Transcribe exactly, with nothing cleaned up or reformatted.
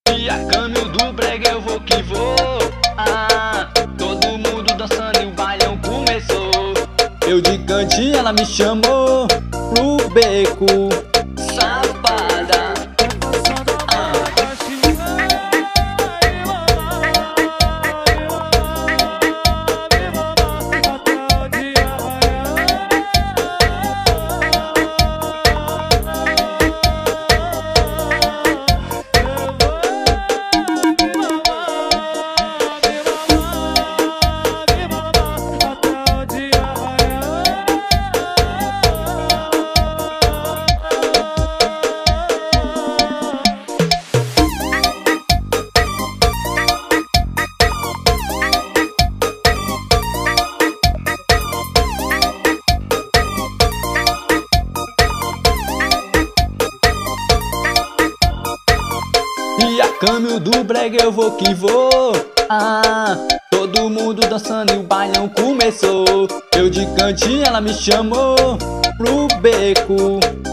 E a caminho do brega eu vou que vou. Ah, todo mundo dançando e o bailão começou. Eu de cantinho, ela me chamou pro beco. Safada. E a caminho do brega eu vou que vou. Ah, todo mundo dançando e o bailão começou. Eu de cantinho, ela me chamou pro beco.